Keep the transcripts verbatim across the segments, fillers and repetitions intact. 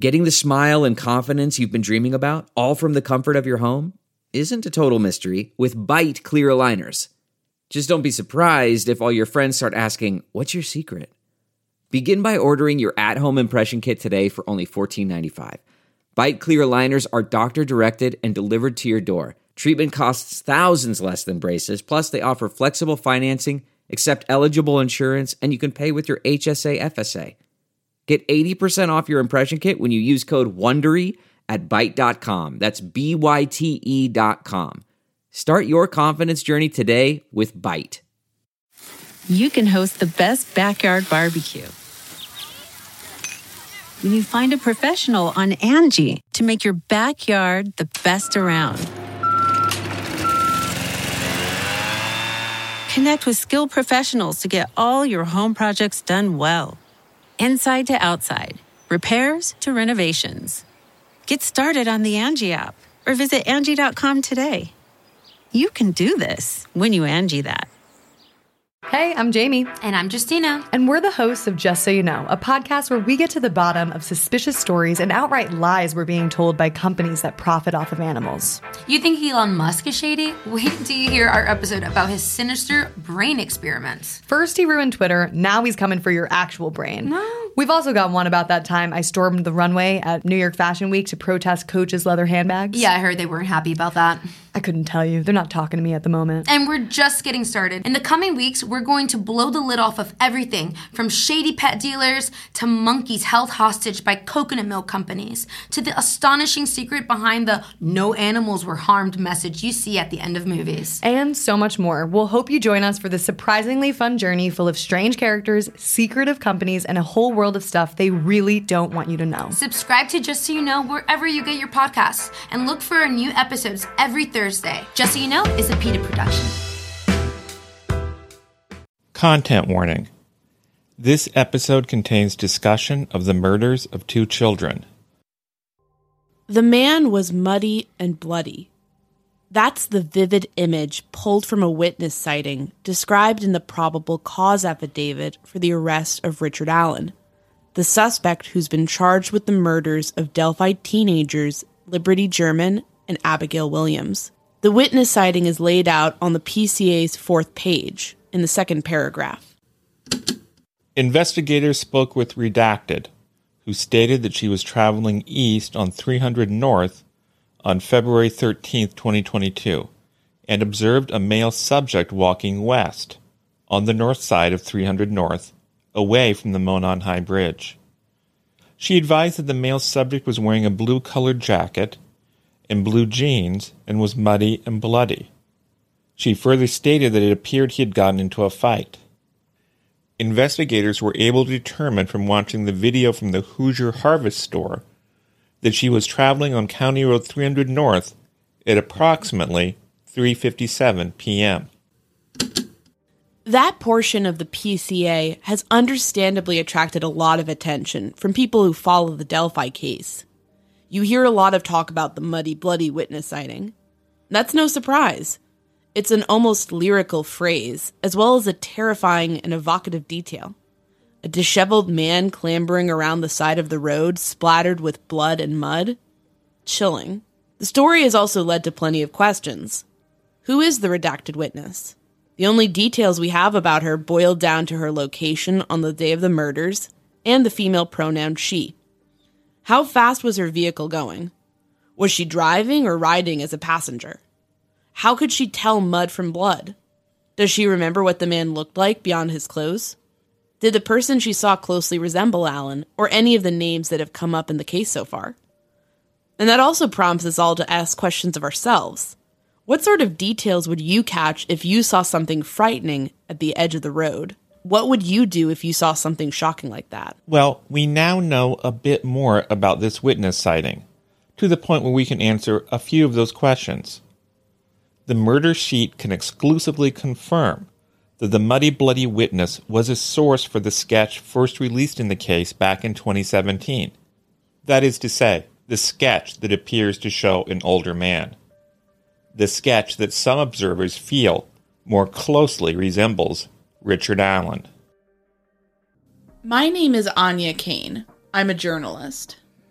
Getting the smile and confidence you've been dreaming about, all from the comfort of your home, isn't a total mystery with Byte clear aligners. Just don't be surprised if all your friends start asking, "What's your secret?" Begin by ordering your at-home impression kit today for only fourteen ninety-five. Byte clear aligners are doctor-directed and delivered to your door. Treatment costs thousands less than braces, plus they offer flexible financing, accept eligible insurance, and you can pay with your H S A F S A. Get eighty percent off your impression kit when you use code WONDERY at byte dot com. That's B Y T E dot com. Start your confidence journey today with Byte. You can host the best backyard barbecue when you find a professional on Angie to make your backyard the best around. Connect with skilled professionals to get all your home projects done well. Inside to outside, repairs to renovations. Get started on the Angie app or visit Angie dot com today. You can do this when you Angie that. Hey, I'm Jamie. And I'm Justina. And we're the hosts of Just So You Know, a podcast where we get to the bottom of suspicious stories and outright lies we're being told by companies that profit off of animals. You think Elon Musk is shady? Wait till you hear our episode about his sinister brain experiments. First he ruined Twitter, now he's coming for your actual brain. No. We've also got one about that time I stormed the runway at New York Fashion Week to protest Coach's leather handbags. Yeah, I heard they weren't happy about that. I couldn't tell you. They're not talking to me at the moment. And we're just getting started. In the coming weeks, we're going to blow the lid off of everything from shady pet dealers to monkeys held hostage by coconut milk companies to the astonishing secret behind the "no animals were harmed" message you see at the end of movies. And so much more. We'll hope you join us for this surprisingly fun journey full of strange characters, secretive companies, and a whole world of stuff they really don't want you to know. Subscribe to Just So You Know wherever you get your podcasts and look for our new episodes every Thursday. Just So You Know is a PETA production. Content warning. This episode contains discussion of the murders of two children. The man was muddy and bloody. That's the vivid image pulled from a witness sighting described in the probable cause affidavit for the arrest of Richard Allen, the suspect who's been charged with the murders of Delphi teenagers Liberty German and Abigail Williams. The witness sighting is laid out on the P C A's fourth page, in the second paragraph. Investigators spoke with Redacted, who stated that she was traveling east on three hundred North on February thirteenth, twenty twenty-two, and observed a male subject walking west on the north side of three hundred North, away from the Monon High Bridge. She advised that the male subject was wearing a blue-colored jacket and blue jeans and was muddy and bloody. She further stated that it appeared he had gotten into a fight. Investigators were able to determine from watching the video from the Hoosier Harvest store that she was traveling on County Road three hundred North at approximately three fifty-seven p.m. That portion of the P C A has understandably attracted a lot of attention from people who follow the Delphi case. You hear a lot of talk about the muddy, bloody witness sighting. That's no surprise. It's an almost lyrical phrase, as well as a terrifying and evocative detail. A disheveled man clambering around the side of the road, splattered with blood and mud? Chilling. The story has also led to plenty of questions. Who is the redacted witness? The only details we have about her boil down to her location on the day of the murders, and the female pronoun she. How fast was her vehicle going? Was she driving or riding as a passenger? How could she tell mud from blood? Does she remember what the man looked like beyond his clothes? Did the person she saw closely resemble Allen, or any of the names that have come up in the case so far? And that also prompts us all to ask questions of ourselves. What sort of details would you catch if you saw something frightening at the edge of the road? What would you do if you saw something shocking like that? Well, we now know a bit more about this witness sighting, to the point where we can answer a few of those questions. The murder sheet can exclusively confirm that the muddy, bloody witness was a source for the sketch first released in the case back in twenty seventeen. That is to say, the sketch that appears to show an older man. The sketch that some observers feel more closely resembles Richard Allen. My name is Anya Kane. I'm a journalist.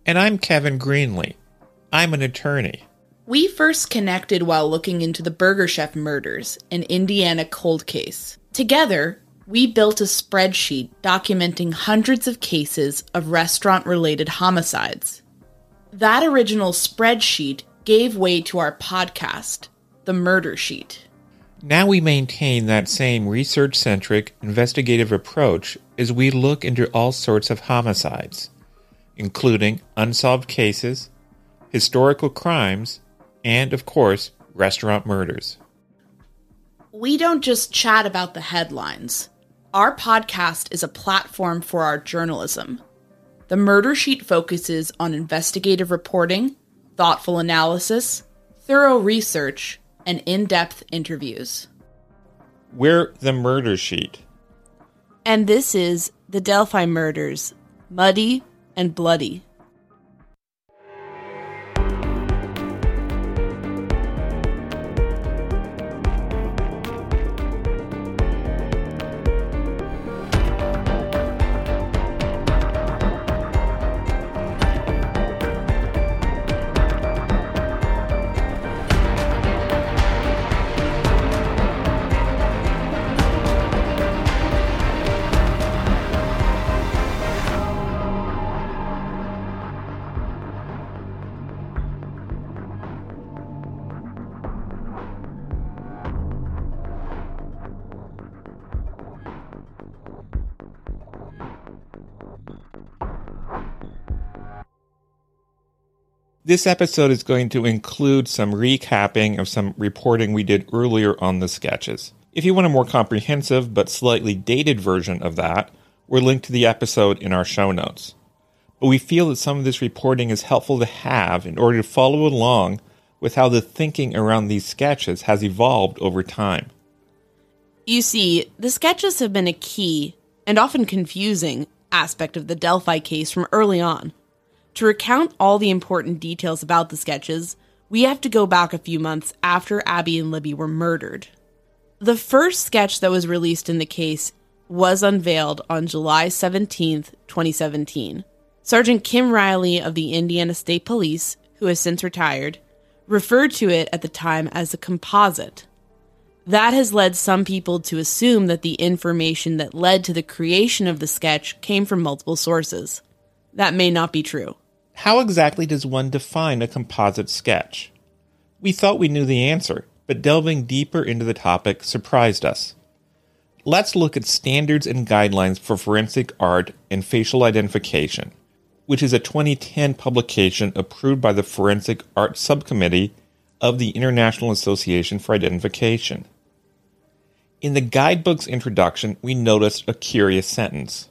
And I'm Kevin Greenlee. I'm an attorney. We first connected while looking into the Burger Chef murders, an Indiana cold case. Together, we built a spreadsheet documenting hundreds of cases of restaurant-related homicides. That original spreadsheet gave way to our podcast, The Murder Sheet. Now we maintain that same research-centric, investigative approach as we look into all sorts of homicides, including unsolved cases, historical crimes, and, of course, restaurant murders. We don't just chat about the headlines. Our podcast is a platform for our journalism. The Murder Sheet focuses on investigative reporting, thoughtful analysis, thorough research, and in-depth interviews. We're the Murder Sheet. And this is The Delphi Murders, Muddy and Bloody. This episode is going to include some recapping of some reporting we did earlier on the sketches. If you want a more comprehensive but slightly dated version of that, we're linked to the episode in our show notes. But we feel that some of this reporting is helpful to have in order to follow along with how the thinking around these sketches has evolved over time. You see, the sketches have been a key, and often confusing, aspect of the Delphi case from early on. To recount all the important details about the sketches, we have to go back a few months after Abby and Libby were murdered. The first sketch that was released in the case was unveiled on July seventeenth, twenty seventeen. Sergeant Kim Riley of the Indiana State Police, who has since retired, referred to it at the time as a composite. That has led some people to assume that the information that led to the creation of the sketch came from multiple sources. That may not be true. How exactly does one define a composite sketch? We thought we knew the answer, but delving deeper into the topic surprised us. Let's look at Standards and Guidelines for Forensic Art and Facial Identification, which is a twenty ten publication approved by the Forensic Art Subcommittee of the International Association for Identification. In the guidebook's introduction, we noticed a curious sentence.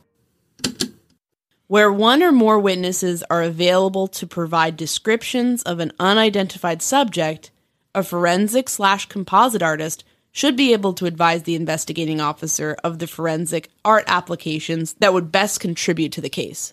Where one or more witnesses are available to provide descriptions of an unidentified subject, a forensic slash composite artist should be able to advise the investigating officer of the forensic art applications that would best contribute to the case.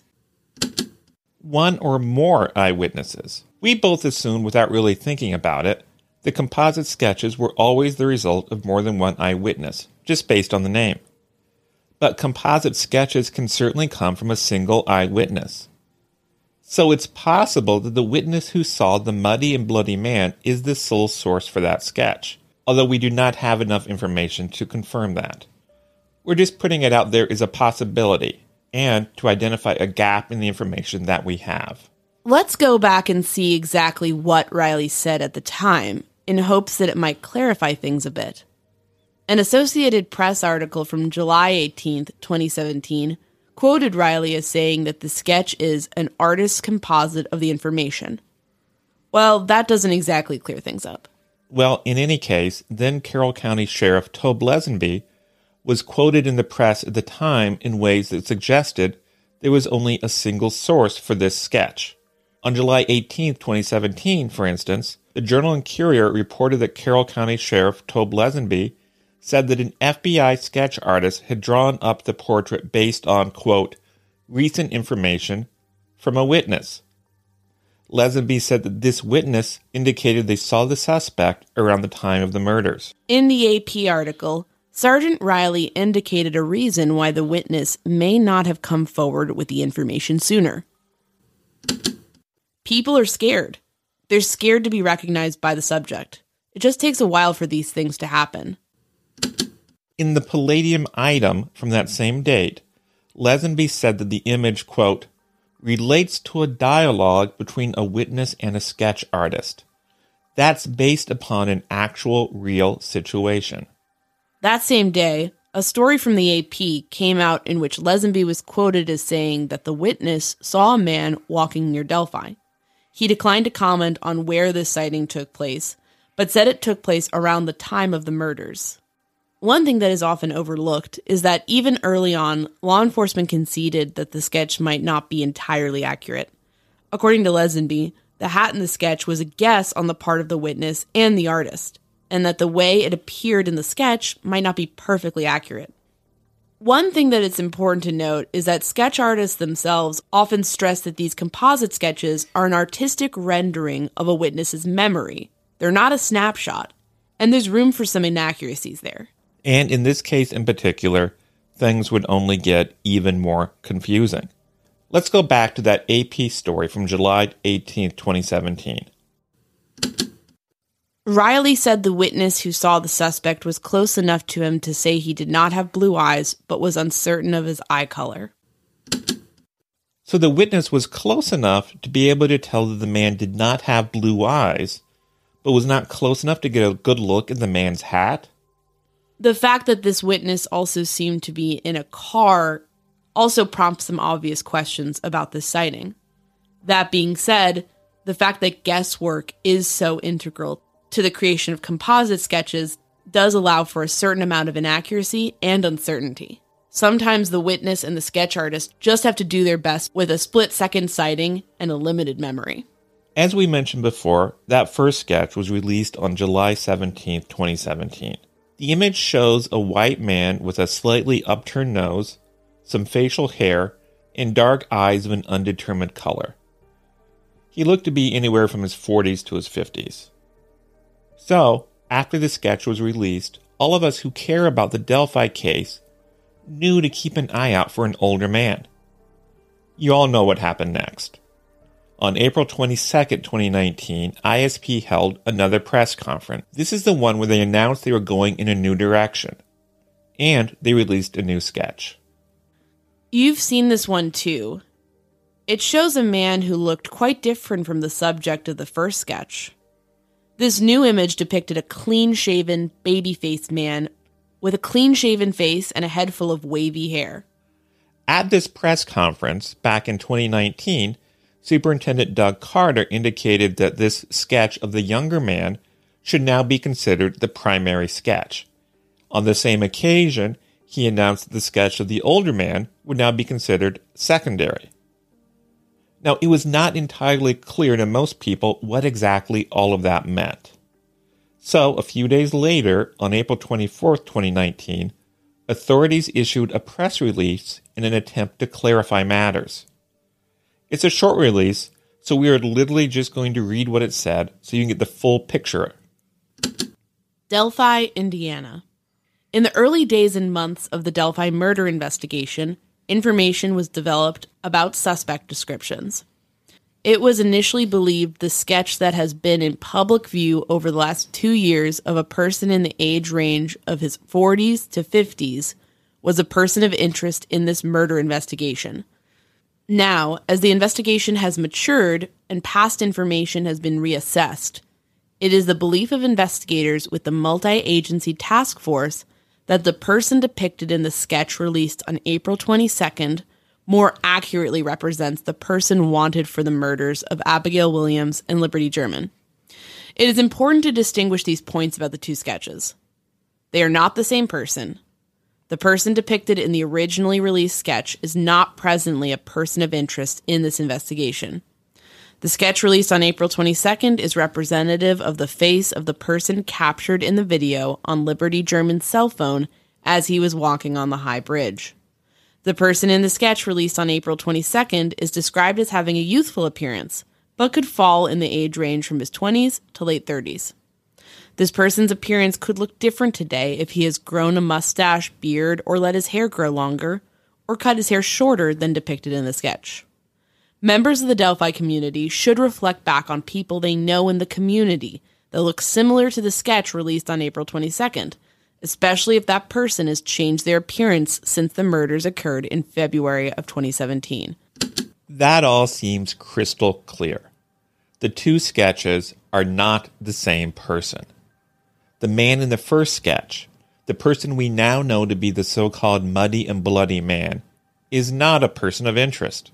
One or more eyewitnesses. We both assumed, without really thinking about it, the composite sketches were always the result of more than one eyewitness, just based on the name. But composite sketches can certainly come from a single eyewitness. So it's possible that the witness who saw the muddy and bloody man is the sole source for that sketch, although we do not have enough information to confirm that. We're just putting it out there as a possibility, and to identify a gap in the information that we have. Let's go back and see exactly what Riley said at the time, in hopes that it might clarify things a bit. An Associated Press article from July eighteenth, twenty seventeen, quoted Riley as saying that the sketch is an artist's composite of the information. Well, that doesn't exactly clear things up. Well, in any case, then Carroll County Sheriff Tobe Leazenby was quoted in the press at the time in ways that suggested there was only a single source for this sketch. On July eighteenth, twenty seventeen, for instance, the Journal and Courier reported that Carroll County Sheriff Tobe Leazenby said that an F B I sketch artist had drawn up the portrait based on, quote, recent information from a witness. Leazenby said that this witness indicated they saw the suspect around the time of the murders. In the A P article, Sergeant Riley indicated a reason why the witness may not have come forward with the information sooner. People are scared. They're scared to be recognized by the subject. It just takes a while for these things to happen. In the Palladium item from that same date, Lesenby said that the image, quote, relates to a dialogue between a witness and a sketch artist. That's based upon an actual, real situation. That same day, a story from the A P came out in which Lesenby was quoted as saying that the witness saw a man walking near Delphi. He declined to comment on where this sighting took place, but said it took place around the time of the murders. One thing that is often overlooked is that even early on, law enforcement conceded that the sketch might not be entirely accurate. According to Lesenby, the hat in the sketch was a guess on the part of the witness and the artist, and that the way it appeared in the sketch might not be perfectly accurate. One thing that it's important to note is that sketch artists themselves often stress that these composite sketches are an artistic rendering of a witness's memory. They're not a snapshot, and there's room for some inaccuracies there. And in this case in particular, things would only get even more confusing. Let's go back to that A P story from July eighteenth, twenty seventeen. Riley said the witness who saw the suspect was close enough to him to say he did not have blue eyes, but was uncertain of his eye color. So the witness was close enough to be able to tell that the man did not have blue eyes, but was not close enough to get a good look at the man's hat? The fact that this witness also seemed to be in a car also prompts some obvious questions about this sighting. That being said, the fact that guesswork is so integral to the creation of composite sketches does allow for a certain amount of inaccuracy and uncertainty. Sometimes the witness and the sketch artist just have to do their best with a split-second sighting and a limited memory. As we mentioned before, that first sketch was released on July seventeenth, twenty seventeen. The image shows a white man with a slightly upturned nose, some facial hair, and dark eyes of an undetermined color. He looked to be anywhere from his forties to his fifties. So, after the sketch was released, all of us who care about the Delphi case knew to keep an eye out for an older man. You all know what happened next. On April twenty-second, twenty nineteen, I S P held another press conference. This is the one where they announced they were going in a new direction. And they released a new sketch. You've seen this one too. It shows a man who looked quite different from the subject of the first sketch. This new image depicted a clean-shaven, baby-faced man with a clean-shaven face and a head full of wavy hair. At this press conference, back in twenty nineteen, Superintendent Doug Carter indicated that this sketch of the younger man should now be considered the primary sketch. On the same occasion, he announced that the sketch of the older man would now be considered secondary. Now, it was not entirely clear to most people what exactly all of that meant. So, a few days later, on April twenty-fourth, twenty nineteen, authorities issued a press release in an attempt to clarify matters. It's a short release, so we are literally just going to read what it said so you can get the full picture. Delphi, Indiana. In the early days and months of the Delphi murder investigation, information was developed about suspect descriptions. It was initially believed the sketch that has been in public view over the last two years of a person in the age range of his forties to fifties was a person of interest in this murder investigation. Now, as the investigation has matured and past information has been reassessed, it is the belief of investigators with the multi-agency task force that the person depicted in the sketch released on April twenty-second more accurately represents the person wanted for the murders of Abigail Williams and Liberty German. It is important to distinguish these points about the two sketches. They are not the same person. The person depicted in the originally released sketch is not presently a person of interest in this investigation. The sketch released on April twenty-second is representative of the face of the person captured in the video on Liberty German's cell phone as he was walking on the high bridge. The person in the sketch released on April twenty-second is described as having a youthful appearance, but could fall in the age range from his twenties to late thirties. This person's appearance could look different today if he has grown a mustache, beard, or let his hair grow longer, or cut his hair shorter than depicted in the sketch. Members of the Delphi community should reflect back on people they know in the community that look similar to the sketch released on April twenty-second, especially if that person has changed their appearance since the murders occurred in February of twenty seventeen. That all seems crystal clear. The two sketches are not the same person. The man in the first sketch, the person we now know to be the so-called Muddy and Bloody Man, is not a person of interest.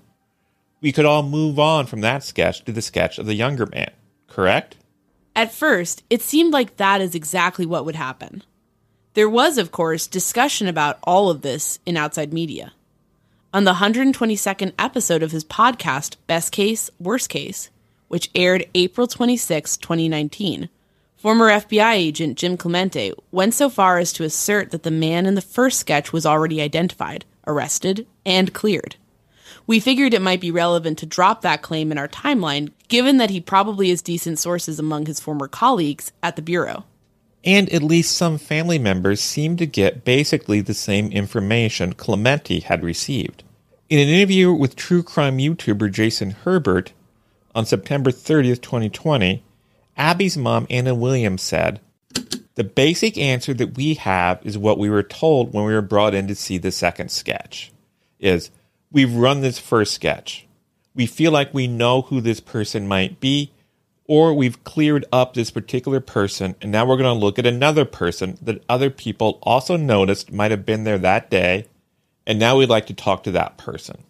We could all move on from that sketch to the sketch of the younger man, correct? At first, it seemed like that is exactly what would happen. There was, of course, discussion about all of this in outside media. On the one hundred twenty-second episode of his podcast, Best Case, Worst Case, which aired April twenty-sixth, twenty nineteen, former F B I agent Jim Clemente went so far as to assert that the man in the first sketch was already identified, arrested, and cleared. We figured it might be relevant to drop that claim in our timeline, given that he probably has decent sources among his former colleagues at the Bureau. And at least some family members seem to get basically the same information Clemente had received. In an interview with true crime YouTuber Jason Herbert on September thirtieth, twenty twenty, Abby's mom, Anna Williams, said, "The basic answer that we have is what we were told when we were brought in to see the second sketch, is we've run this first sketch. We feel like we know who this person might be, or we've cleared up this particular person, and now we're going to look at another person that other people also noticed might have been there that day, and now we'd like to talk to that person."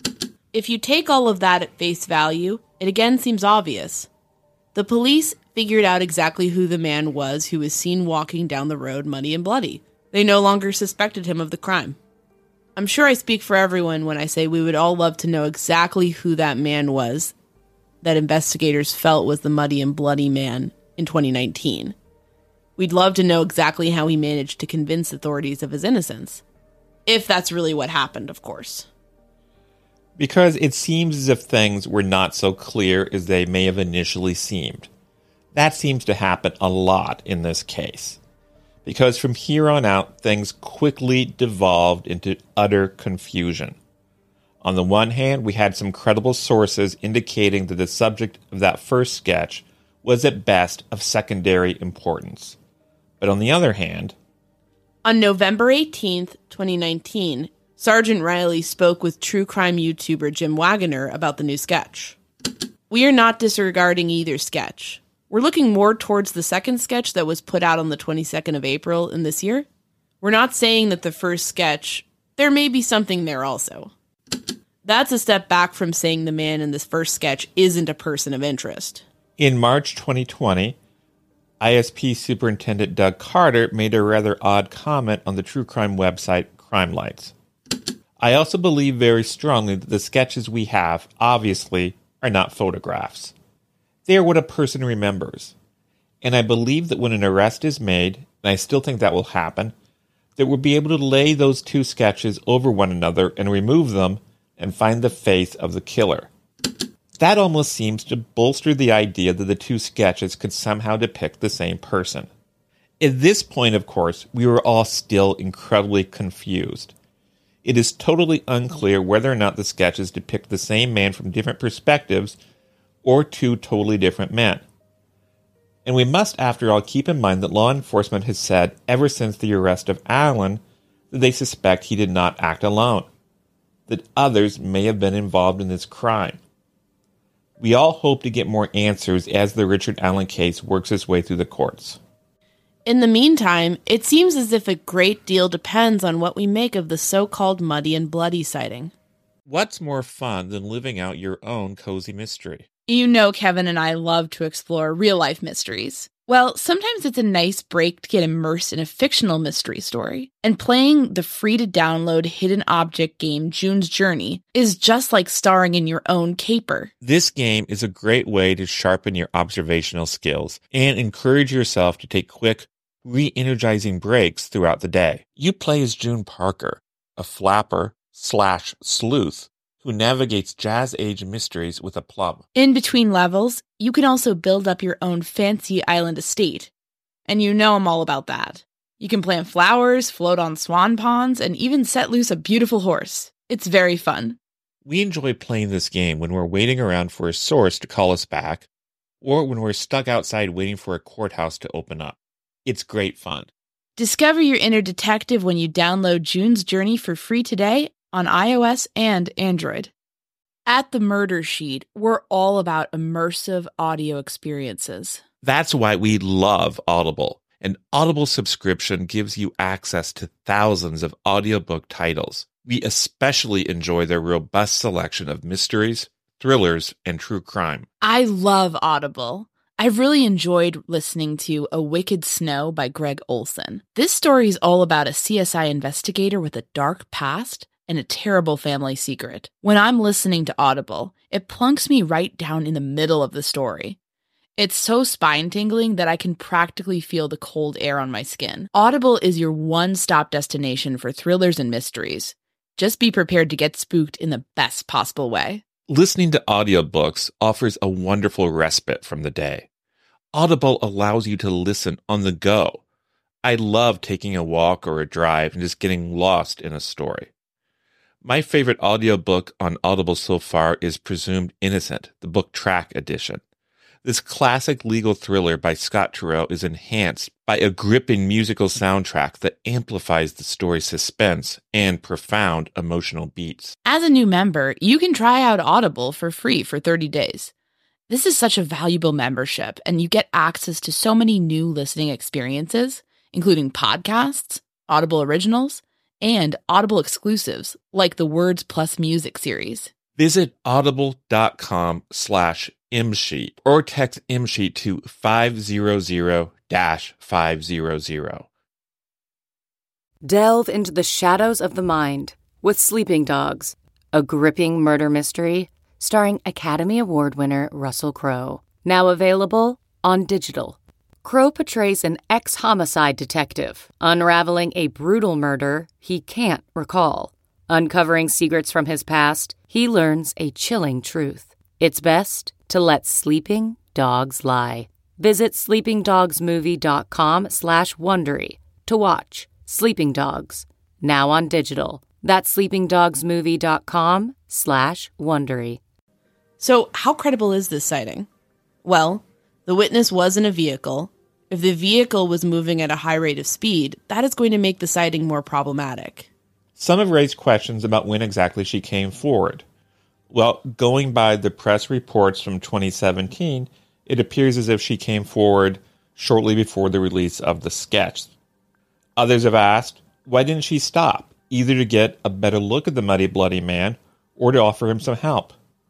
If you take all of that at face value, it again seems obvious. The police figured out exactly who the man was who was seen walking down the road muddy and bloody. They no longer suspected him of the crime. I'm sure I speak for everyone when I say we would all love to know exactly who that man was that investigators felt was the muddy and bloody man in twenty nineteen. We'd love to know exactly how he managed to convince authorities of his innocence. If that's really what happened, of course. Because it seems as if things were not so clear as they may have initially seemed. That seems to happen a lot in this case. Because from here on out, things quickly devolved into utter confusion. On the one hand, we had some credible sources indicating that the subject of that first sketch was at best of secondary importance. But on the other hand... On November eighteenth, twenty nineteen, Sergeant Riley spoke with true crime YouTuber Jim Wagoner about the new sketch. "We are not disregarding either sketch. We're looking more towards the second sketch that was put out on the twenty-second of April in this year. We're not saying that the first sketch, there may be something there also. That's a step back from saying the man in this first sketch isn't a person of interest." In March twenty twenty, I S P Superintendent Doug Carter made a rather odd comment on the true crime website Crime Lights. "I also believe very strongly that the sketches we have, obviously, are not photographs. They are what a person remembers. And I believe that when an arrest is made, and I still think that will happen, that we'll be able to lay those two sketches over one another and remove them and find the face of the killer. That almost seems to bolster the idea that the two sketches could somehow depict the same person. At this point, of course, we were all still incredibly confused. It is totally unclear whether or not the sketches depict the same man from different perspectives or two totally different men. And we must, after all, keep in mind that law enforcement has said ever since the arrest of Allen that they suspect he did not act alone, that others may have been involved in this crime. We all hope to get more answers as the Richard Allen case works its way through the courts. In the meantime, it seems as if a great deal depends on what we make of the so-called Muddy and Bloody sighting. What's more fun than living out your own cozy mystery? You know Kevin and I love to explore real-life mysteries. Well, sometimes it's a nice break to get immersed in a fictional mystery story. And playing the free-to-download hidden object game June's Journey is just like starring in your own caper. This game is a great way to sharpen your observational skills and encourage yourself to take quick, re-energizing breaks throughout the day. You play as June Parker, a flapper slash sleuth who navigates jazz-age mysteries with aplomb. In between levels, you can also build up your own fancy island estate. And you know I'm all about that. You can plant flowers, float on swan ponds, and even set loose a beautiful horse. It's very fun. We enjoy playing this game when we're waiting around for a source to call us back, or when we're stuck outside waiting for a courthouse to open up. It's great fun. Discover your inner detective when you download June's Journey for free today on iOS and Android. At The Murder Sheet, we're all about immersive audio experiences. That's why we love Audible. An Audible subscription gives you access to thousands of audiobook titles. We especially enjoy their robust selection of mysteries, thrillers, and true crime. I love Audible. I've really enjoyed listening to A Wicked Snow by Greg Olson. This story is all about a C S I investigator with a dark past and a terrible family secret. When I'm listening to Audible, it plunks me right down in the middle of the story. It's so spine-tingling that I can practically feel the cold air on my skin. Audible is your one-stop destination for thrillers and mysteries. Just be prepared to get spooked in the best possible way. Listening to audiobooks offers a wonderful respite from the day. Audible allows you to listen on the go. I love taking a walk or a drive and just getting lost in a story. My favorite audiobook on Audible so far is Presumed Innocent, the book track edition. This classic legal thriller by Scott Turow is enhanced by a gripping musical soundtrack that amplifies the story's suspense and profound emotional beats. As a new member, you can try out Audible for free for thirty days. This is such a valuable membership, and you get access to so many new listening experiences, including podcasts, Audible originals, and Audible exclusives like the Words Plus Music series. Visit audible.com slash imsheet or text imsheet to five hundred five hundred. Delve into the shadows of the mind with Sleeping Dogs, a gripping murder mystery starring Academy Award winner Russell Crowe. Now available on digital. Crowe portrays an ex-homicide detective unraveling a brutal murder he can't recall. Uncovering secrets from his past, he learns a chilling truth. It's best to let sleeping dogs lie. Visit sleepingdogsmovie.com slash Wondery to watch Sleeping Dogs, now on digital. That's sleepingdogsmovie.com slash Wondery. So how credible is this sighting? Well, the witness was in a vehicle. If the vehicle was moving at a high rate of speed, that is going to make the sighting more problematic. Some have raised questions about when exactly she came forward. Well, going by the press reports from twenty seventeen, it appears as if she came forward shortly before the release of the sketch. Others have asked, why didn't she stop, either to get a better look at the muddy, bloody man or to offer him some help?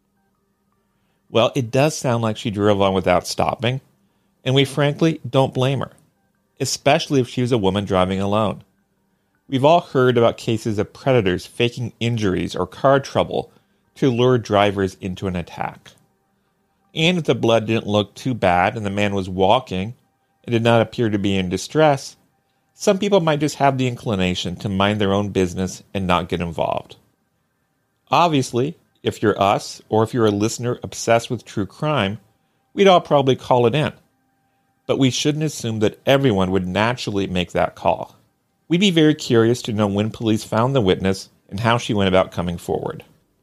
Well, it does sound like she drove on without stopping, and we frankly don't blame her, especially if she was a woman driving alone. We've all heard about cases of predators faking injuries or car trouble to lure drivers into an attack. And if the blood didn't look too bad and the man was walking and did not appear to be in distress, some people might just have the inclination to mind their own business and not get involved. Obviously, if you're us, or if you're a listener obsessed with true crime, we'd all probably call it in. But we shouldn't assume that everyone would naturally make that call. We'd be very curious to know when police found the witness and how she went about coming forward.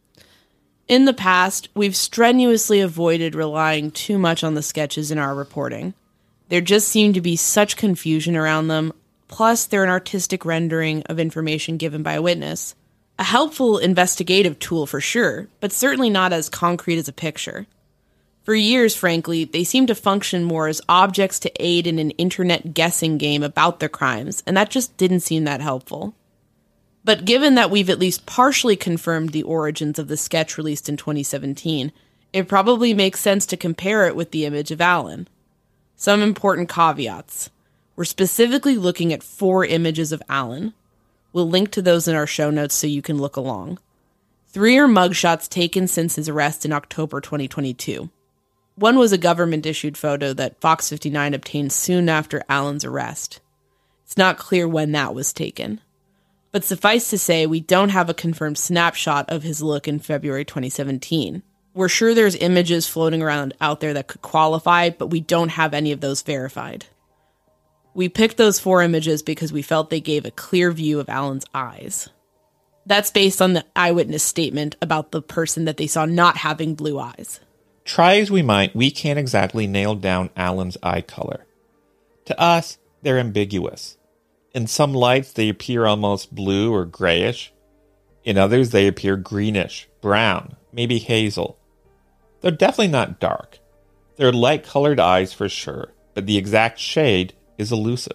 In the past, we've strenuously avoided relying too much on the sketches in our reporting. There just seemed to be such confusion around them, plus they're an artistic rendering of information given by a witness. A helpful investigative tool for sure, but certainly not as concrete as a picture. For years, frankly, they seem to function more as objects to aid in an internet guessing game about their crimes, and that just didn't seem that helpful. But given that we've at least partially confirmed the origins of the sketch released in twenty seventeen, it probably makes sense to compare it with the image of Alan. Some important caveats. We're specifically looking at four images of Alan. We'll link to those in our show notes so you can look along. Three are mugshots taken since his arrest in October twenty twenty-two. One was a government-issued photo that Fox fifty-nine obtained soon after Alan's arrest. It's not clear when that was taken. But suffice to say, we don't have a confirmed snapshot of his look in February twenty seventeen. We're sure there's images floating around out there that could qualify, but we don't have any of those verified. We picked those four images because we felt they gave a clear view of Alan's eyes. That's based on the eyewitness statement about the person that they saw not having blue eyes. Try as we might, we can't exactly nail down Alan's eye color. To us, they're ambiguous. In some lights, they appear almost blue or grayish. In others, they appear greenish, brown, maybe hazel. They're definitely not dark. They're light-colored eyes for sure, but the exact shade is elusive.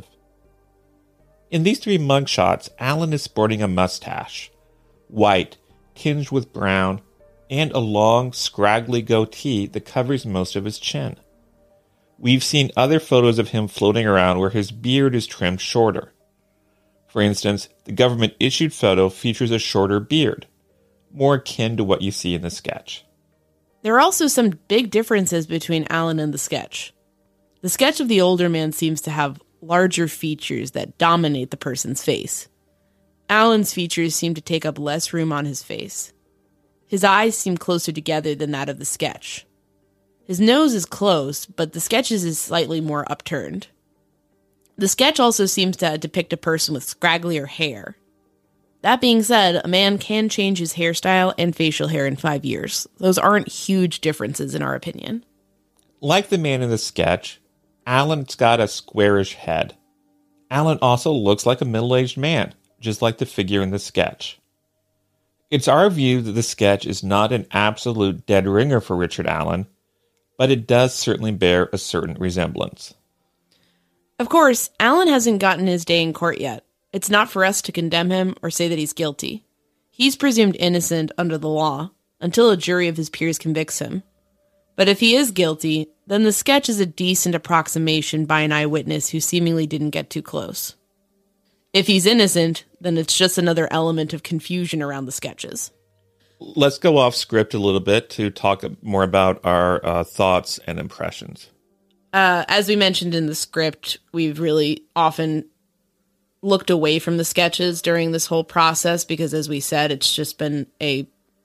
In these three mugshots, Alan is sporting a mustache, white, tinged with brown, and a long, scraggly goatee that covers most of his chin. We've seen other photos of him floating around where his beard is trimmed shorter. For instance, the government-issued photo features a shorter beard, more akin to what you see in the sketch. There are also some big differences between Alan and the sketch. The sketch of the older man seems to have larger features that dominate the person's face. Alan's features seem to take up less room on his face. His eyes seem closer together than that of the sketch. His nose is close, but the sketch's is slightly more upturned. The sketch also seems to depict a person with scragglier hair. That being said, a man can change his hairstyle and facial hair in five years. Those aren't huge differences in our opinion. Like the man in the sketch, Alan's got a squarish head. Alan also looks like a middle-aged man, just like the figure in the sketch. It's our view that the sketch is not an absolute dead ringer for Richard Allen, but it does certainly bear a certain resemblance. Of course, Alan hasn't gotten his day in court yet. It's not for us to condemn him or say that he's guilty. He's presumed innocent under the law until a jury of his peers convicts him. But if he is guilty, then the sketch is a decent approximation by an eyewitness who seemingly didn't get too close. If he's innocent, then it's just another element of confusion around the sketches. Let's go off script a little bit to talk more about our uh, thoughts and impressions. Uh, as we mentioned in the script, we've really often looked away from the sketches during this whole process because, as we said, it's just been a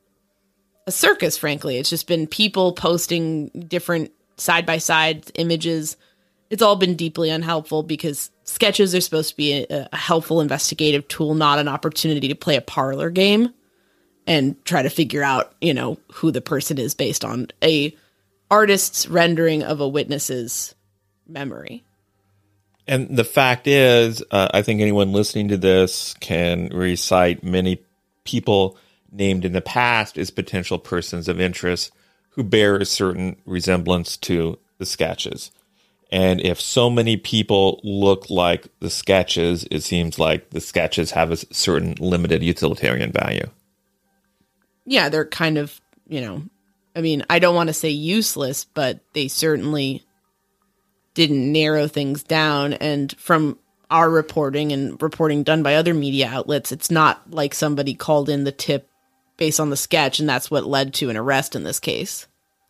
a circus, frankly. It's just been people posting different side-by-side images. It's all been deeply unhelpful because sketches are supposed to be a, a helpful investigative tool, not an opportunity to play a parlor game and try to figure out, you know, who the person is based on a artist's rendering of a witness's memory. And the fact is, uh, I think anyone listening to this can recite many people named in the past as potential persons of interest who bear a certain resemblance to the sketches. And if so many people look like the sketches, it seems like the sketches have a certain limited utilitarian value. Yeah, they're kind of, you know, I mean, I don't want to say useless, but they certainly didn't narrow things down. And from our reporting and reporting done by other media outlets, it's not like somebody called in the tip based on the sketch, and that's what led to an arrest in this case.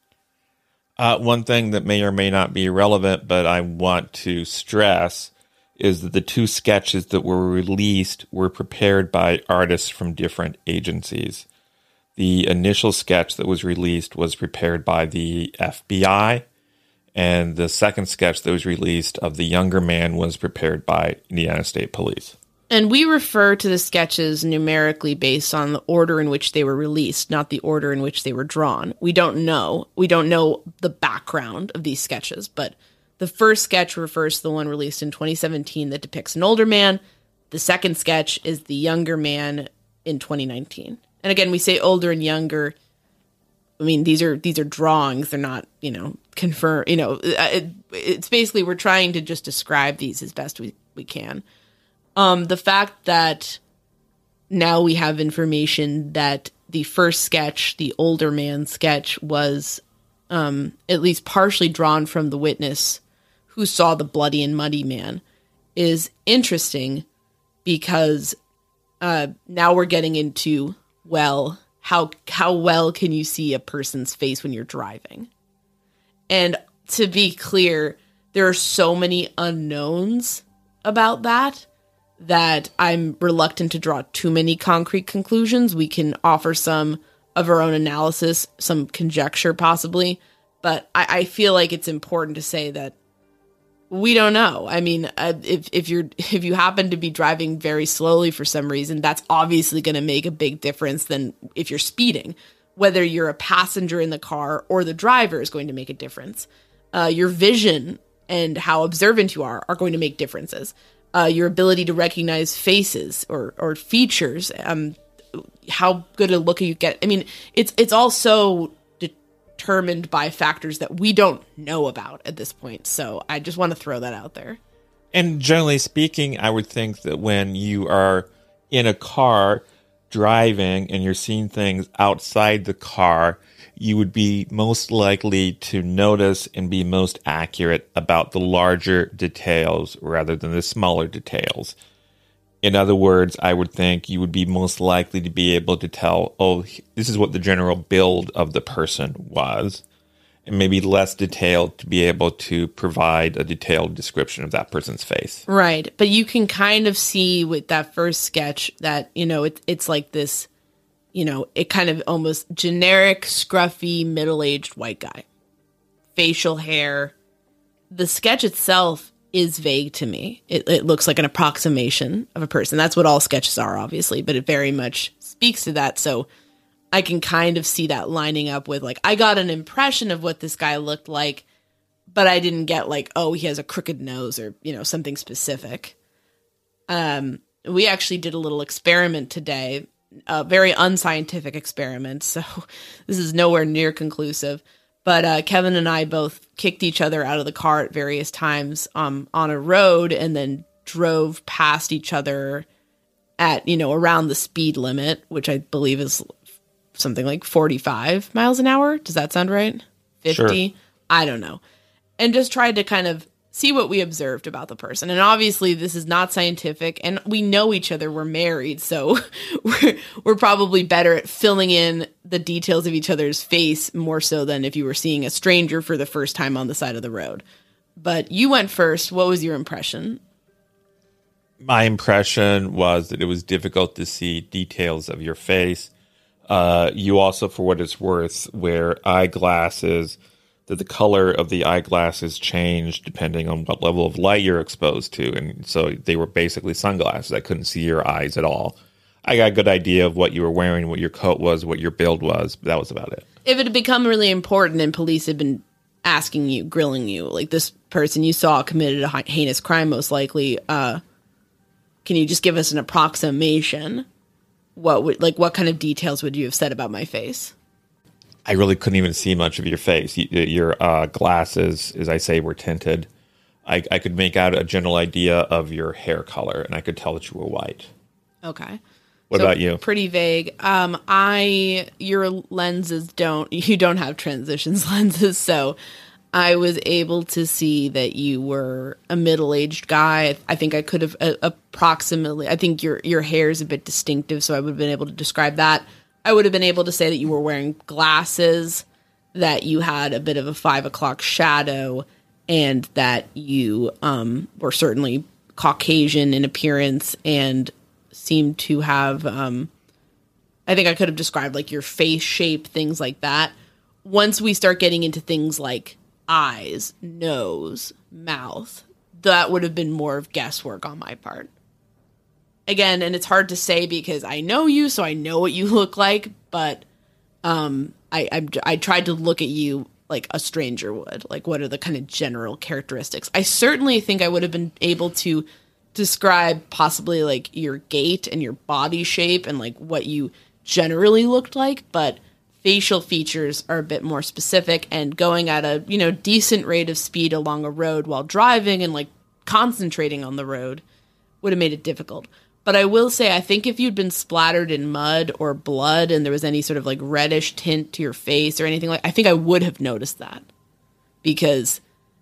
Uh, one thing that may or may not be relevant, but I want to stress, is that the two sketches that were released were prepared by artists from different agencies. The initial sketch that was released was prepared by the F B I, and the second sketch that was released of the younger man was prepared by Indiana State Police. And we refer to the sketches numerically based on the order in which they were released, not the order in which they were drawn. We don't know. We don't know the background of these sketches, but the first sketch refers to the one released in twenty seventeen that depicts an older man. The second sketch is the younger man in twenty nineteen. And again, we say older and younger. I mean, these are these are drawings. They're not, you know, confirm. You know, it, it's basically we're trying to just describe these as best we, we can. Um, the fact that now we have information that the first sketch, the older man sketch, was um, at least partially drawn from the witness who saw the bloody and muddy man is interesting because uh, now we're getting into, well, how how well can you see a person's face when you're driving? And to be clear, there are so many unknowns about that that I'm reluctant to draw too many concrete conclusions. We can offer some of our own analysis, some conjecture possibly, but I, I feel like it's important to say that We don't know. I mean, uh, if if you're if you happen to be driving very slowly for some reason, that's obviously going to make a big difference than if you're speeding. Whether you're a passenger in the car or the driver is going to make a difference. Uh, your vision and how observant you are are going to make differences. Uh, your ability to recognize faces or or features, um, how good a look you get. I mean, it's it's all so determined by factors that we don't know about at this point. So I just want to throw that out there. And generally speaking, I would think that when you are in a car driving and you're seeing things outside the car, you would be most likely to notice and be most accurate about the larger details rather than the smaller details. In other words, I would think you would be most likely to be able to tell, oh, this is what the general build of the person was, and maybe less detailed to be able to provide a detailed description of that person's face. Right. But you can kind of see with that first sketch that, you know, it, it's like this, you know, it kind of almost generic, scruffy, middle-aged white guy. Facial hair. The sketch itself is vague to me. It, it looks like an approximation of a person. That's what all sketches are, obviously, but it very much speaks to that. So I can kind of see that lining up with, like, I got an impression of what this guy looked like, but I didn't get, like, oh, he has a crooked nose or, you know, something specific. Um, we actually did a little experiment today, a very unscientific experiment, so this is nowhere near conclusive. But uh, Kevin and I both kicked each other out of the car at various times um, on a road and then drove past each other at, you know, around the speed limit, which I believe is something like forty-five miles an hour. Does that sound right? fifty? Sure. I don't know. And just tried to kind of see what we observed about the person. And obviously this is not scientific, and we know each other. We're married, so we're, we're probably better at filling in the details of each other's face more so than if you were seeing a stranger for the first time on the side of the road. But you went first. What was your impression? My impression was that it was difficult to see details of your face. Uh, you also, for what it's worth, wear eyeglasses, that the color of the eyeglasses changed depending on what level of light you're exposed to. And so they were basically sunglasses. I couldn't see your eyes at all. I got a good idea of what you were wearing, what your coat was, what your build was, but that was about it. If it had become really important and police had been asking you, grilling you, like this person you saw committed a heinous crime most likely, uh, can you just give us an approximation? What would, like, what kind of details would you have said about my face? I really couldn't even see much of your face. Your uh, glasses, as I say, were tinted. I, I could make out a general idea of your hair color, and I could tell that you were white. Okay. What so about you? Pretty vague. Um, I your lenses don't you don't have transitions lenses, so I was able to see that you were a middle-aged guy. I think I could have uh, approximately. I think your your hair is a bit distinctive, so I would have been able to describe that. I would have been able to say that you were wearing glasses, that you had a bit of a five o'clock shadow, and that you um, were certainly Caucasian in appearance and seemed to have, um, I think I could have described like your face shape, things like that. Once we start getting into things like eyes, nose, mouth, that would have been more of guesswork on my part. Again, and it's hard to say because I know you, so I know what you look like, but um, I, I I tried to look at you like a stranger would. Like, what are the kind of general characteristics? I certainly think I would have been able to describe possibly like your gait and your body shape and like what you generally looked like, but facial features are a bit more specific, and going at a, you know, decent rate of speed along a road while driving and like concentrating on the road would have made it difficult. But I will say, I think if you'd been splattered in mud or blood and there was any sort of like reddish tint to your face or anything like, I think I would have noticed that, because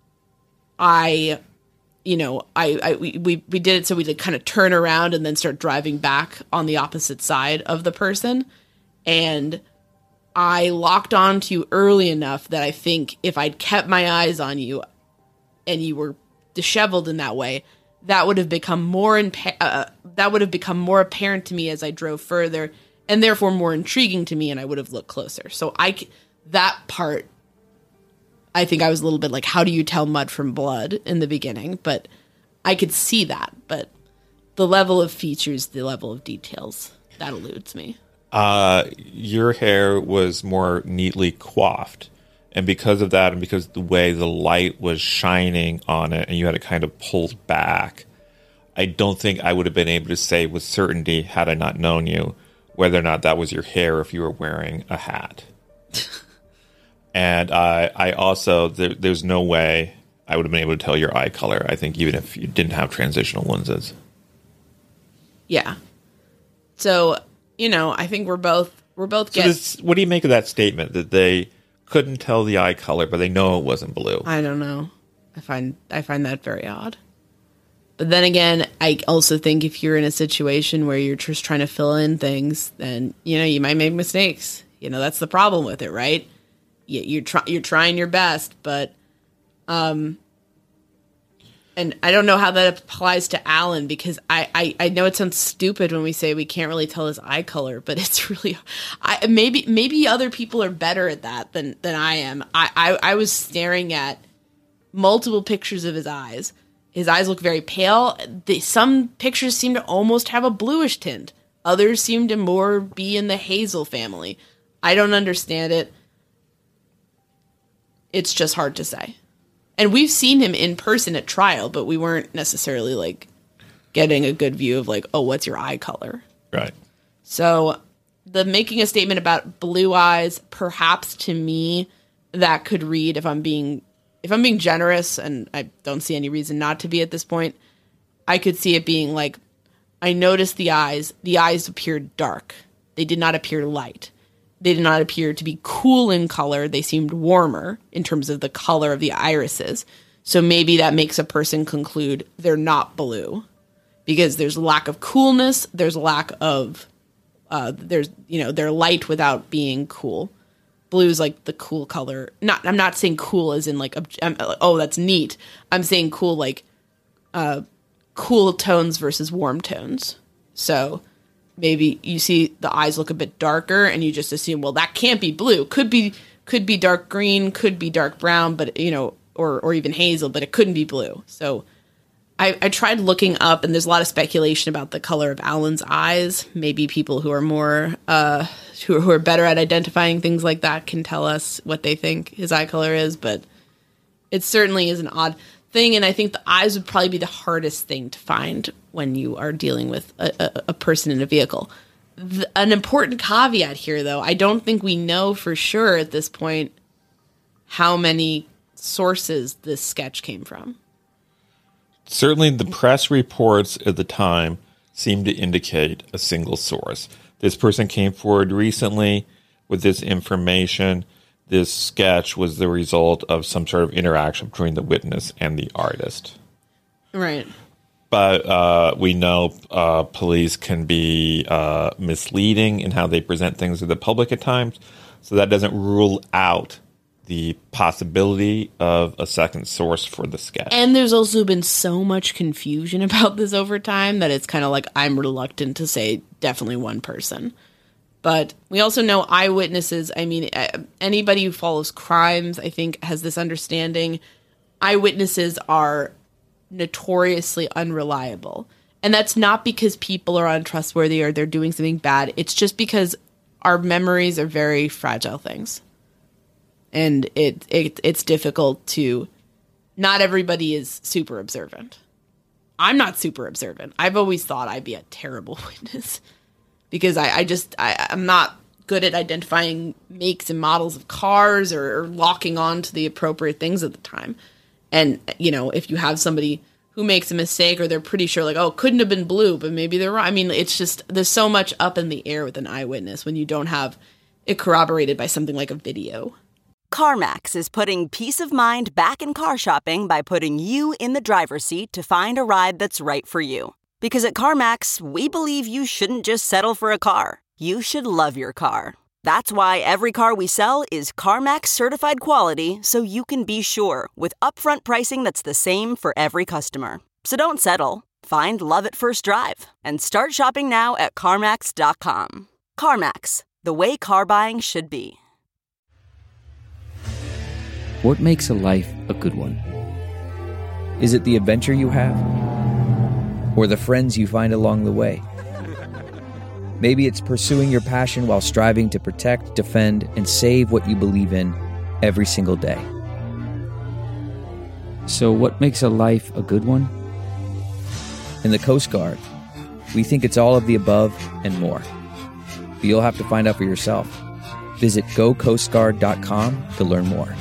I, you know, I, I we, we, we did it so we could kind of turn around and then start driving back on the opposite side of the person. And I locked on to you early enough that I think if I'd kept my eyes on you and you were disheveled in that way, that would have become more impa- uh, that would have become more apparent to me as I drove further, and therefore more intriguing to me, and I would have looked closer. So I that part I think I was a little bit like, how do you tell mud from blood in the beginning? But I could see that. But the level of features, the level of details, that eludes me. Uh, your hair was more neatly coiffed. And because of that, and because the way the light was shining on it, and you had it kind of pulled back, I don't think I would have been able to say with certainty, had I not known you, whether or not that was your hair if you were wearing a hat. And I, I also, there, there's no way I would have been able to tell your eye color, I think, even if you didn't have transitional lenses. Yeah. So, you know, I think we're both, we're both so getting... this, what do you make of that statement, that they couldn't tell the eye color, but they know it wasn't blue? I don't know. I find I find that very odd. But then again, I also think if you're in a situation where you're just trying to fill in things, then, you know, you might make mistakes. You know, that's the problem with it, right? You, you're, try, you're trying your best, but... um, and I don't know how that applies to Alan, because I, I, I know it sounds stupid when we say we can't really tell his eye color, but it's really... I maybe maybe other people are better at that than, than I am. I, I, I was staring at multiple pictures of his eyes. His eyes look very pale. The, some pictures seem to almost have a bluish tint. Others seem to more be in the hazel family. I don't understand it. It's just hard to say. And we've seen him in person at trial, but we weren't necessarily, like, getting a good view of, like, oh, what's your eye color? Right. So the making a statement about blue eyes, perhaps to me, that could read, if I'm being if I'm being generous, and I don't see any reason not to be at this point, I could see it being like, I noticed the eyes. The eyes appeared dark. They did not appear light. They did not appear to be cool in color. They seemed warmer in terms of the color of the irises. So maybe that makes a person conclude they're not blue, because there's a lack of coolness. There's a lack of, uh, there's, you know, they're light without being cool. Blue is like the cool color. Not, I'm not saying cool as in like, um, oh, that's neat. I'm saying cool like uh, cool tones versus warm tones. So maybe you see the eyes look a bit darker and you just assume, well, that can't be blue. Could be could be dark green, could be dark brown, but, you know, or or even hazel, but it couldn't be blue. So I, I tried looking up, and there's a lot of speculation about the color of Alan's eyes. Maybe people who are more, uh, who, who are better at identifying things like that can tell us what they think his eye color is, but it certainly is an odd thing, and I think the eyes would probably be the hardest thing to find when you are dealing with a, a, a person in a vehicle. The, an important caveat here, though, I don't think we know for sure at this point how many sources this sketch came from. Certainly the press reports at the time seemed to indicate a single source. This person came forward recently with this information. This sketch was the result of some sort of interaction between the witness and the artist. Right. But uh, we know uh, police can be uh, misleading in how they present things to the public at times. So that doesn't rule out the possibility of a second source for the sketch. And there's also been so much confusion about this over time that it's kind of like I'm reluctant to say definitely one person. But we also know eyewitnesses. I mean, anybody who follows crimes, I think, has this understanding. Eyewitnesses are notoriously unreliable. And that's not because people are untrustworthy or they're doing something bad. It's just because our memories are very fragile things. And it, it it's difficult to... Not everybody is super observant. I'm not super observant. I've always thought I'd be a terrible witness. Because I, I just... I, I'm not good at identifying makes and models of cars or, or locking on to the appropriate things at the time. And, you know, if you have somebody who makes a mistake or they're pretty sure, like, oh, it couldn't have been blue, but maybe they're wrong. I mean, it's just... There's so much up in the air with an eyewitness when you don't have it corroborated by something like a video. CarMax is putting peace of mind back in car shopping by putting you in the driver's seat to find a ride that's right for you. Because at CarMax, we believe you shouldn't just settle for a car. You should love your car. That's why every car we sell is CarMax certified quality, so you can be sure with upfront pricing that's the same for every customer. So don't settle. Find love at first drive and start shopping now at CarMax dot com. CarMax, the way car buying should be. What makes a life a good one? Is it the adventure you have? Or the friends you find along the way? Maybe it's pursuing your passion while striving to protect, defend, and save what you believe in every single day. So what makes a life a good one? In the Coast Guard, we think it's all of the above and more. But you'll have to find out for yourself. Visit go coast guard dot com to learn more.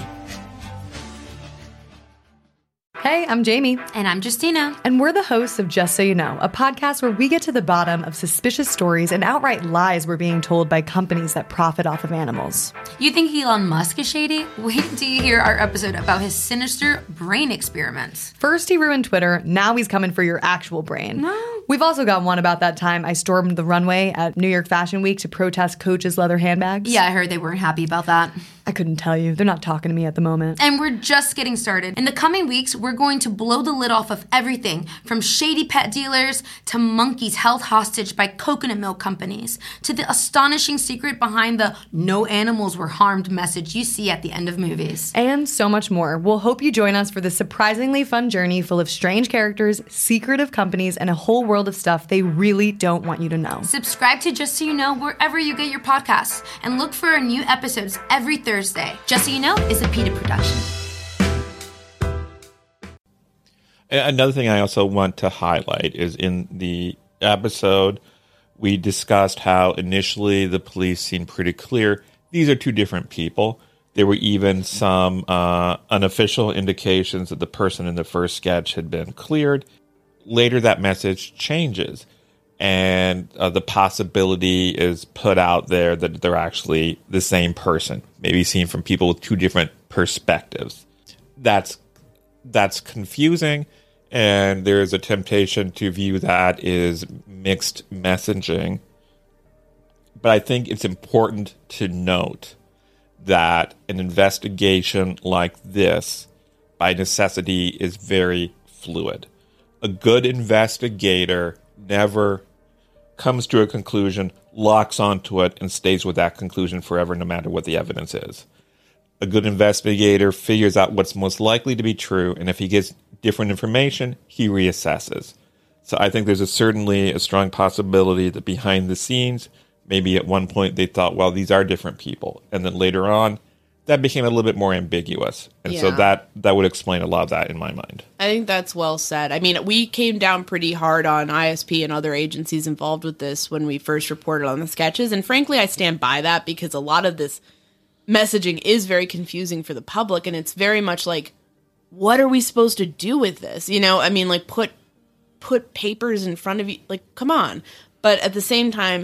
Hey, I'm Jamie. And I'm Justina. And we're the hosts of Just So You Know, a podcast where we get to the bottom of suspicious stories and outright lies we're being told by companies that profit off of animals. You think Elon Musk is shady? Wait until you hear our episode about his sinister brain experiments. First he ruined Twitter, now he's coming for your actual brain. No. We've also got one about that time I stormed the runway at New York Fashion Week to protest Coach's leather handbags. Yeah, I heard they weren't happy about that. I couldn't tell you. They're not talking to me at the moment. And we're just getting started. In the coming weeks, we're going to blow the lid off of everything from shady pet dealers to monkeys held hostage by coconut milk companies to the astonishing secret behind the no animals were harmed message you see at the end of movies. And so much more. We'll hope you join us for this surprisingly fun journey full of strange characters, secretive companies, and a whole world of stuff they really don't want you to know. Subscribe to Just So You Know wherever you get your podcasts and look for our new episodes every Thursday. Just So You Know is a PETA production. Another thing I also want to highlight is in the episode, we discussed how initially the police seemed pretty clear. These are two different people. There were even some uh, unofficial indications that the person in the first sketch had been cleared. Later, that message changes, and uh, the possibility is put out there that they're actually the same person, maybe seen from people with two different perspectives. That's that's confusing, and there is a temptation to view that as mixed messaging. But I think it's important to note that an investigation like this, by necessity, is very fluid. A good investigator never comes to a conclusion, locks onto it, and stays with that conclusion forever, no matter what the evidence is. A good investigator figures out what's most likely to be true, and if he gets different information, he reassesses. So I think there's a, certainly a strong possibility that behind the scenes, maybe at one point they thought, well, these are different people. And then later on, that became a little bit more ambiguous. And Yeah. so that, that would explain a lot of that in my mind. I think that's well said. I mean, we came down pretty hard on I S P and other agencies involved with this when we first reported on the sketches. And frankly, I stand by that because a lot of this messaging is very confusing for the public. And it's very much like, what are we supposed to do with this? You know, I mean, like put put papers in front of you. Like, come on. But at the same time,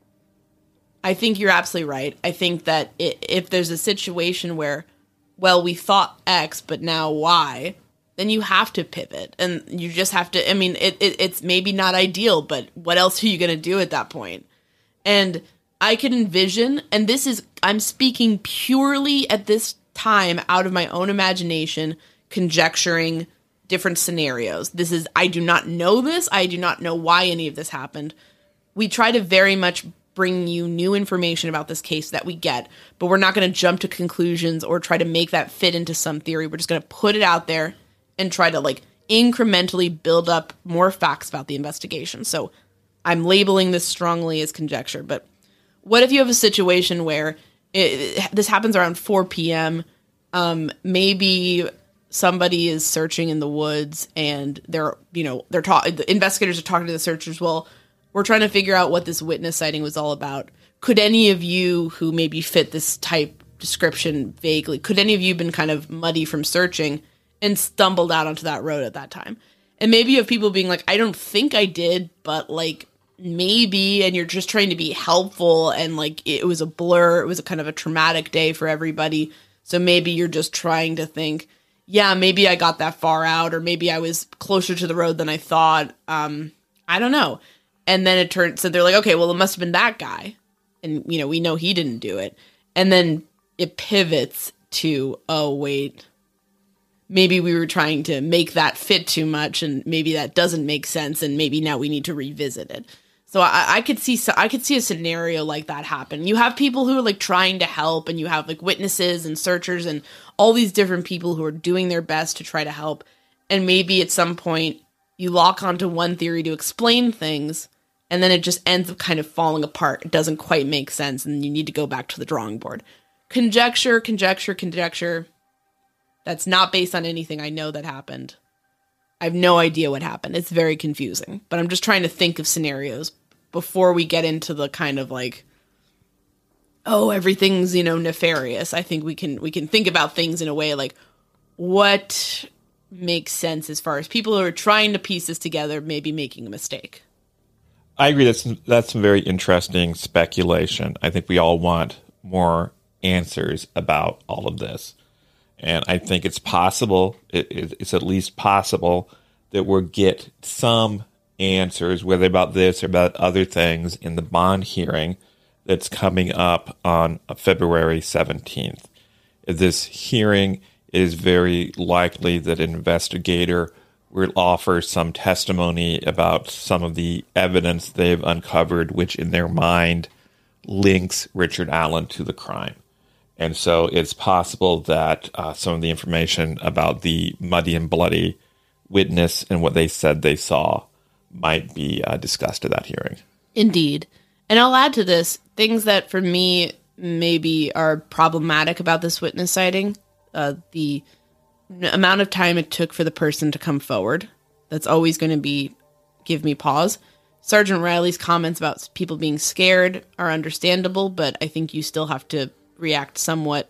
I think you're absolutely right. I think that if there's a situation where, well, we thought X, but now Y, then you have to pivot. And you just have to, I mean, it, it it's maybe not ideal, but what else are you going to do at that point? And I can envision, and this is, I'm speaking purely at this time out of my own imagination, conjecturing different scenarios. This is, I do not know this. I do not know why any of this happened. We try to very much bring you new information about this case that we get, but we're not going to jump to conclusions or try to make that fit into some theory. We're just going to put it out there and try to like incrementally build up more facts about the investigation. So I'm labeling this strongly as conjecture, but what if you have a situation where it, this happens around four p.m., um, maybe somebody is searching in the woods and they're, you know, they're talking, the investigators are talking to the searchers. Well, we're trying to figure out what this witness sighting was all about. Could any of you who maybe fit this type description vaguely, could any of you been kind of muddy from searching and stumbled out onto that road at that time? And maybe you have people being like, I don't think I did, but like maybe, and you're just trying to be helpful and like it was a blur. It was a kind of a traumatic day for everybody. So maybe you're just trying to think, yeah, maybe I got that far out, or maybe I was closer to the road than I thought. Um, I don't know. And then it turns, so they're like, okay, well, it must have been that guy. And, you know, we know he didn't do it. And then it pivots to, oh, wait, maybe we were trying to make that fit too much, and maybe that doesn't make sense, and maybe now we need to revisit it. So I, I could see so I could see a scenario like that happen. You have people who are like trying to help, and you have like witnesses and searchers and all these different people who are doing their best to try to help. And maybe at some point you lock onto one theory to explain things, and then it just ends up kind of falling apart. It doesn't quite make sense, and you need to go back to the drawing board. Conjecture, conjecture, conjecture. That's not based on anything I know that happened. I have no idea what happened. It's very confusing. But I'm just trying to think of scenarios before we get into the kind of like, oh, everything's, you know, nefarious. I think we can we can think about things in a way like, what makes sense as far as people who are trying to piece this together maybe making a mistake. I agree. That's that's some very interesting speculation. I think we all want more answers about all of this. And I think it's possible, it, it's at least possible, that we'll get some answers, whether about this or about other things, in the bond hearing that's coming up on February seventeenth. This hearing is very likely that an investigator will offer some testimony about some of the evidence they've uncovered, which in their mind links Richard Allen to the crime. And so it's possible that uh, some of the information about the muddy and bloody witness and what they said they saw might be uh, discussed at that hearing. Indeed. And I'll add to this, things that for me maybe are problematic about this witness sighting. Uh, the amount of time it took for the person to come forward. That's always going to be, give me pause. Sergeant Riley's comments about people being scared are understandable, but I think you still have to react somewhat,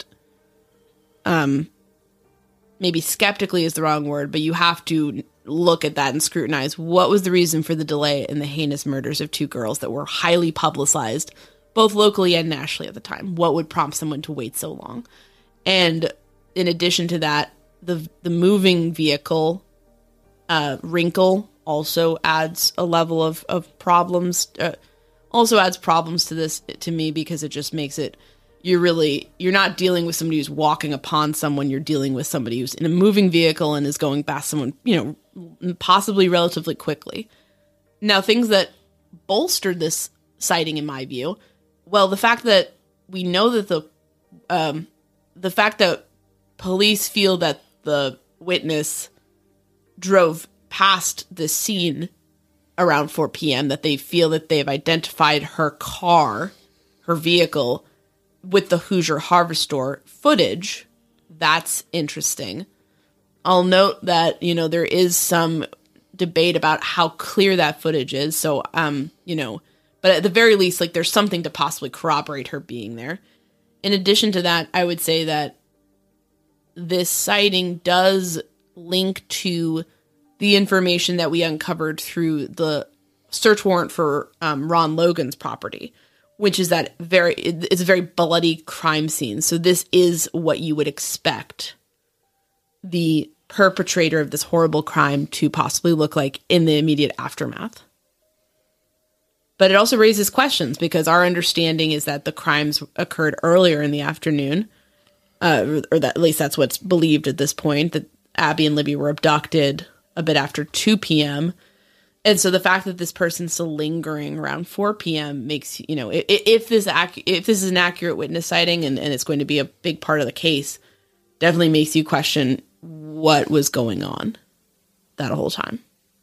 um, maybe skeptically is the wrong word, but you have to look at that and scrutinize what was the reason for the delay in the heinous murders of two girls that were highly publicized, both locally and nationally at the time. What would prompt someone to wait so long? And in addition to that, the the moving vehicle uh, wrinkle also adds a level of, of problems, uh, also adds problems to this, to me, because it just makes it, You're really, you're not dealing with somebody who's walking upon someone. You're dealing with somebody who's in a moving vehicle and is going past someone, you know, possibly relatively quickly. Now, things that bolstered this sighting, in my view, well, the fact that we know that the, um, the fact that police feel that the witness drove past the scene around four p.m., that they feel that they've identified her car, her vehicle, with the Hoosier Harvest Store footage, that's interesting. I'll note that, you know, there is some debate about how clear that footage is. So, um, you know, but at the very least, like, there's something to possibly corroborate her being there. In addition to that, I would say that this sighting does link to the information that we uncovered through the search warrant for um, Ron Logan's property, which is that very, it's a very bloody crime scene. So this is what you would expect the perpetrator of this horrible crime to possibly look like in the immediate aftermath. But it also raises questions, because our understanding is that the crimes occurred earlier in the afternoon, uh, or that at least that's what's believed at this point, that Abby and Libby were abducted a bit after two p.m., and so the fact that this person's still lingering around four p.m. makes, you know, if, if this ac- if this is an accurate witness sighting and, and it's going to be a big part of the case, definitely makes you question what was going on that whole time.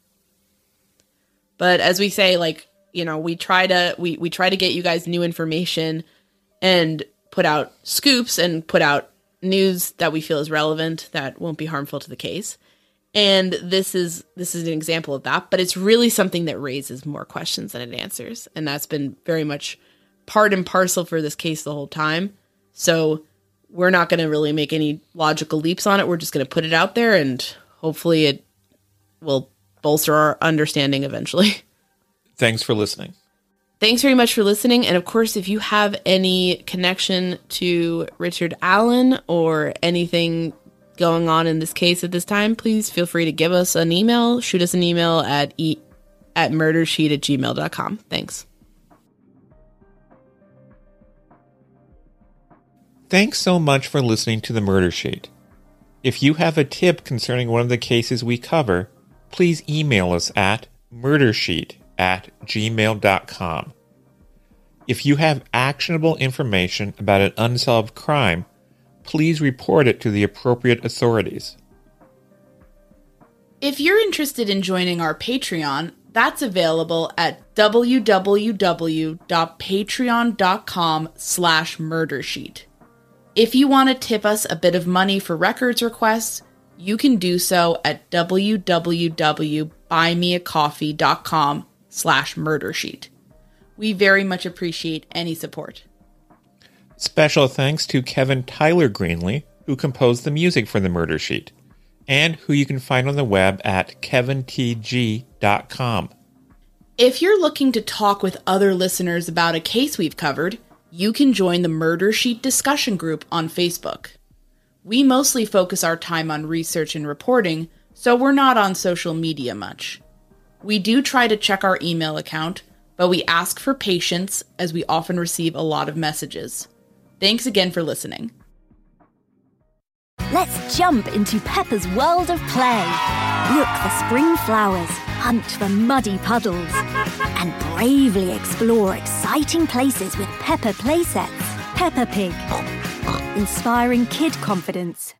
But as we say, like, you know, we try to we, we try to get you guys new information and put out scoops and put out news that we feel is relevant, that won't be harmful to the case. And this is this is an example of that, but it's really something that raises more questions than it answers. And that's been very much part and parcel for this case the whole time. So we're not going to really make any logical leaps on it. We're just going to put it out there, and hopefully it will bolster our understanding eventually. Thanks for listening. Thanks very much for listening. And of course, if you have any connection to Richard Allen or anything going on in this case at this time, please feel free to give us an email. Shoot us an email at e- at murdersheet at gmail dot com. Thanks. Thanks so much for listening to The Murder Sheet. If you have a tip concerning one of the cases we cover, please email us at murdersheet at gmail dot com. If you have actionable information about an unsolved crime, please report it to the appropriate authorities. If you're interested in joining our Patreon, that's available at www.patreon.com slash murdersheet. If you want to tip us a bit of money for records requests, you can do so at www.buymeacoffee.com slash murdersheet. We very much appreciate any support. Special thanks to Kevin Tyler Greenlee, who composed the music for the Murder Sheet, and who you can find on the web at kevin t g dot com. If you're looking to talk with other listeners about a case we've covered, you can join the Murder Sheet discussion group on Facebook. We mostly focus our time on research and reporting, so we're not on social media much. We do try to check our email account, but we ask for patience as we often receive a lot of messages. Thanks again for listening. Let's jump into Peppa's world of play. Look for spring flowers, hunt for muddy puddles, and bravely explore exciting places with Peppa playsets. Peppa Pig, inspiring kid confidence.